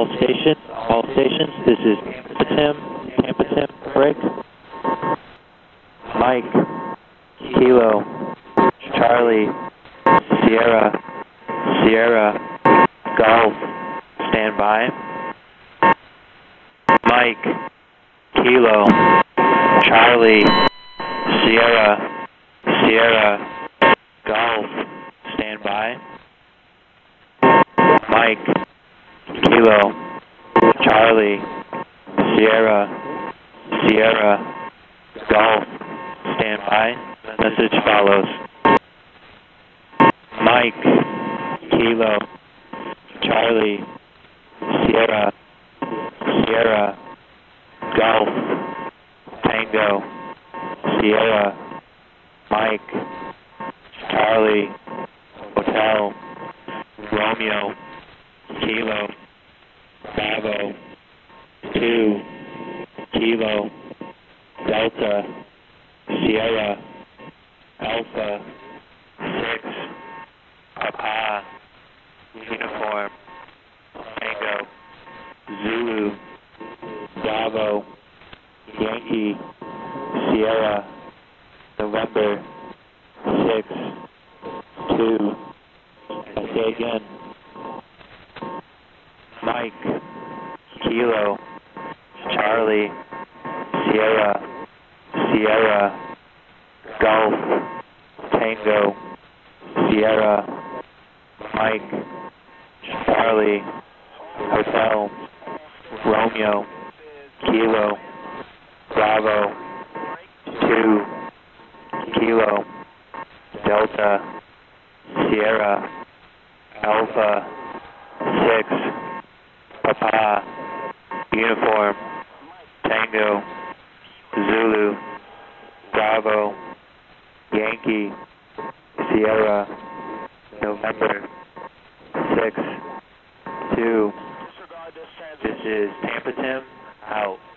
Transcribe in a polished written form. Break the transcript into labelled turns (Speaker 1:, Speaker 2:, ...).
Speaker 1: all stations, this is Tampa Tim, break. Mike, Kilo, Charlie, Sierra, Golf, stand by. Mike, Kilo, Charlie, Sierra, Golf, stand by. Mike, Kilo, Charlie, Sierra, Golf, stand by. Message follows. Mike, Kilo, Charlie, Sierra, Golf, Tango, Sierra, Mike, Charlie, Hotel, Romeo, Kilo, Bravo, 2, Kilo, Delta, Sierra, Alpha, 6, Papa, Uniform, Tango, Zulu, Bravo, Yankee, Sierra, November, 6, 2, I say again, Mike, Kilo, Charlie, Sierra, Golf, Tango, Sierra, Mike, Charlie, Hotel, Romeo, Kilo, Bravo, 2, Kilo, Delta, Sierra, Alpha, 6, Papa, Uniform, Tango, Zulu, Bravo, Yankee, Sierra, November, 6, 2. This is Tampa Tim, out.